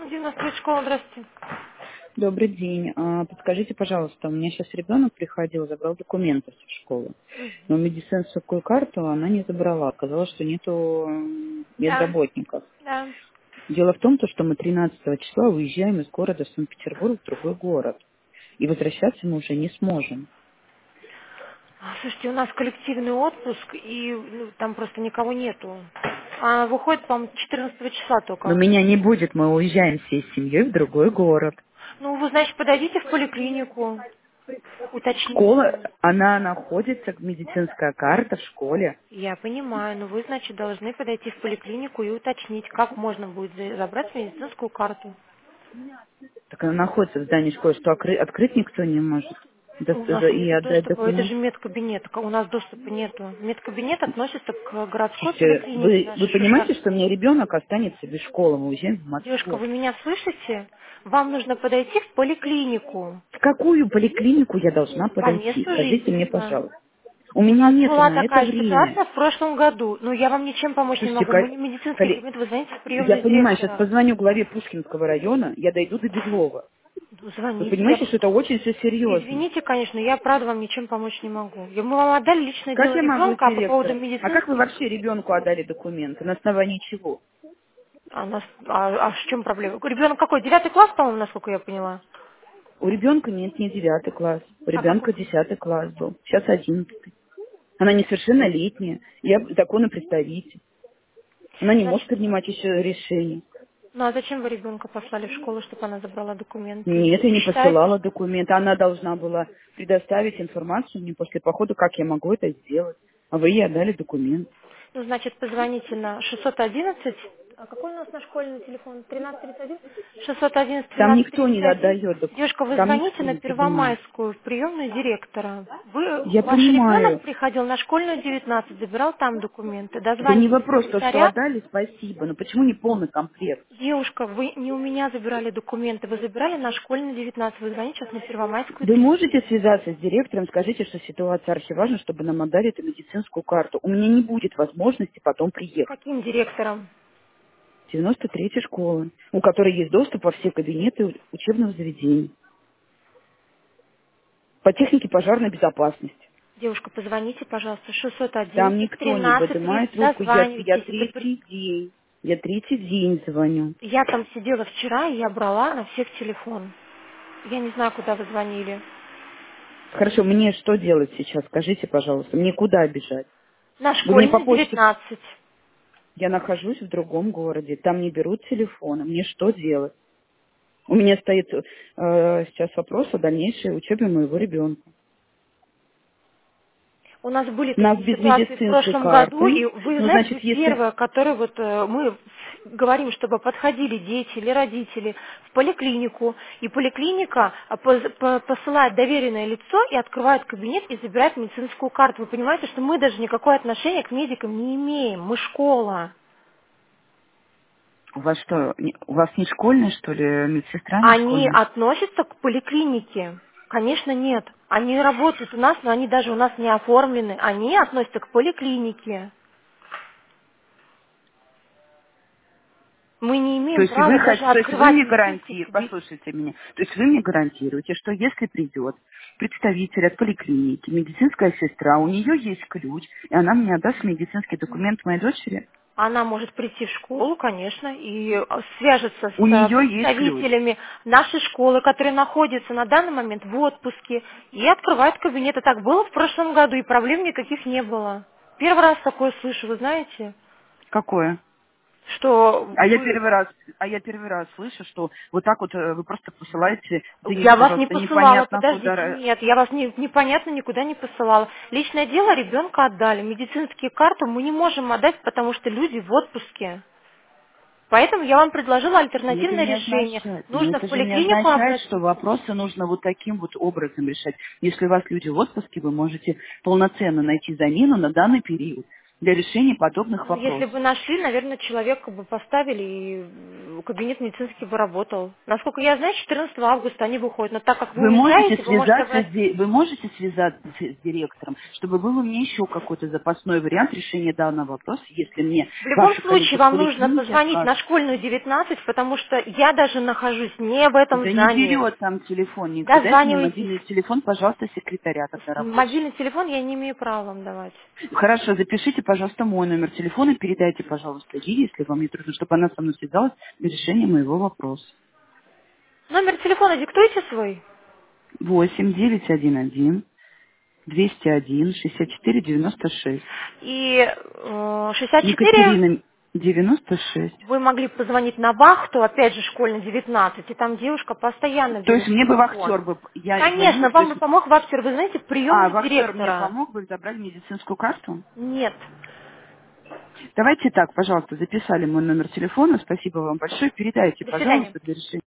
93 школа, здравствуйте. Добрый день. Подскажите, пожалуйста, у меня сейчас ребенок приходил, забрал документы в школу. Но медицинскую карту она не забрала. Оказалось, что нету Да, медработников. да. Дело в том, что мы 13 числа уезжаем из города Санкт-Петербург в другой город. И возвращаться мы уже не сможем. Слушайте, у нас коллективный отпуск, и там просто никого нету. А выходит, по-моему, 14 числа Но только. меня не будет, мы уезжаем всей семьей в другой город. Ну, вы, значит, подойдите в поликлинику, Школа, уточните. она находится, медицинская карта в школе. Я понимаю, но вы, значит, должны подойти в поликлинику и уточнить, как можно будет забрать медицинскую карту. Так она находится в здании школы, что открыть никто не может. У нас И нет отдать доступа, это документ. же медкабинет, у нас доступа нету. Медкабинет относится к городской Слушайте, поликлинике вы нашей понимаете, что у Шушарской. меня ребенок останется без школы, мы уезжаем в Девушка, Москву. вы меня слышите? Вам нужно подойти в поликлинику В какую поликлинику я должна по подойти? месту Скажите мне, жительства. пожалуйста. У У меня нас нету была на это такая время. ситуация в прошлом году, но я вам ничем помочь не Слушайте, могу. Мы не медицинский кабинет, вы звоните в я приемную понимаю, сейчас директора. позвоню главе Пушкинского района, я дойду до Беглова. Вы Звоните, понимаете, что это очень все серьезно? Извините, конечно, я правда вам ничем помочь не могу. Мы вам отдали личное Как дело я могу ребенка, а по поводу директора? А как вы медицинских... вообще ребенку отдали документы? На основании чего? А в чем проблема? Ребенок какой? 9 класс, по-моему, насколько я поняла. У ребенка нет, не 9 класс. У А какой? ребенка 10 класс был. Сейчас 11. Она несовершеннолетняя. Я законный представитель. Она не может Значит, принимать еще решений. ну а зачем вы ребенка послали в школу, чтобы она забрала документы? Нет, я Вы не считаете, посылала что... документы. Она должна была предоставить информацию мне после похода, как я могу это сделать. А вы ей отдали документ. Ну, значит, позвоните на 611. А какой у нас наш школьный телефон? 1331? 611 Там никто не 1331. отдает Девушка, вы Там звоните никто на не принимает. Первомайскую, в приемную директора. Я Ваш ребенок понимаю. приходил на школьную 19, забирал там документы. Это не Дозвонитесь в вопрос, то, что секретариат. отдали, спасибо. Но почему не полный комплект? Девушка, вы не у меня забирали документы, вы забирали на школьную 19. Вы звоните сейчас на Первомайскую Вы 30. можете связаться с директором, скажите, что ситуация архиважна, чтобы нам отдали эту медицинскую карту. У меня не будет возможности потом С приехать. каким директором? 93-я школа, у которой есть доступ во все кабинеты учебных заведений. По технике пожарной безопасности. Девушка, позвоните, пожалуйста, Там 611 никто не 13 поднимает 30, трубку. Я дозванивайтесь. третий день. Я третий день звоню. Я там сидела вчера, и я брала на всех телефон. Я не знаю, куда вы звонили. Хорошо, мне что делать сейчас? Скажите, пожалуйста, мне куда бежать? На Вы мне по школьную почте... 19. Я нахожусь в другом городе, там не берут телефона. Мне что делать? У меня стоит сейчас вопрос о дальнейшей учебе моего ребенка. У нас были Нас такие без ситуации в медицинской прошлом году, карты. и вы Ну, знаете, значит, вы если... первая, которая мы говорим, чтобы подходили дети или родители в поликлинику, и поликлиника посылает доверенное лицо и открывает кабинет и забирает медицинскую карту. Вы понимаете, что мы даже никакое отношение к медикам не имеем, мы школа. У вас что, у вас не школьная, что ли, медсестра не Они школьная? относятся к поликлинике? Конечно, нет. Они работают у нас, но они даже у нас не оформлены. Они относятся к поликлинике. Мы не То имеем есть права даже то есть вы открывать мне медицинский гарантируете, кабинет. послушайте меня, то есть вы мне гарантируете, что если придет представитель от поликлиники, медицинская сестра, у нее есть ключ, и она мне отдаст медицинский документ моей дочери, Она может прийти в школу, конечно, и свяжется у с нее есть ключ. представителями нашей школы, которые находятся на данный момент в отпуске, и открывает кабинет. И так было в прошлом году, и проблем никаких не было. Первый раз такое слышу, вы знаете, Какое? что вы... Я первый раз слышу, что вот так вот вы просто посылаете, извините, Я вас не пожалуйста, посылала, непонятно подождите, куда. нет, я вас непонятно никуда не посылала. Личное дело ребенка отдали, медицинские карты мы не можем отдать, потому что люди в отпуске. Поэтому я вам предложила Но это альтернативное не решение. означает, но Нужно в это же не поликлинику означает, что обратиться. вопросы нужно вот таким вот образом решать. Если у вас люди в отпуске, вы можете полноценно найти замену на данный период. для решения подобных Ну, если вопросов. бы нашли, наверное, человека бы поставили, и кабинет медицинский бы работал. Насколько я знаю, 14 августа они выходят. Но так как вы уезжаете, вы можете забрать... Вы можете связаться с директором, чтобы был у меня еще какой-то запасной вариант решения данного вопроса, если мне В любом ваши коллеги случае, в вам нужно поликлинике позвонить на откажут. школьную 19, потому что я даже нахожусь не в этом Да не здании. берет там телефон никто. Дайте мне Дозванивайтесь. мобильный телефон, пожалуйста, секретаря тогда рабочий. Мобильный телефон я не имею права вам давать. Хорошо, запишите, пожалуйста, мой номер телефона, передайте, пожалуйста, ей, если вам не трудно, чтобы она со мной связалась для решения моего вопроса. Номер телефона диктуйте свой. 8-911-201-64-96. И 64 Екатерина, 96. вы могли позвонить на вахту, опять же, школьная 19, и там девушка постоянно То есть берет мне бы телефон. вахтер бы, я звоню, Конечно, то вам есть, бы помог вахтер, вы знаете, приемный вахтер мне директора. помог бы, забрали медицинскую карту? Нет. Давайте так, пожалуйста, записали мой номер телефона, спасибо вам большое, передайте, До свидания. пожалуйста, для решения.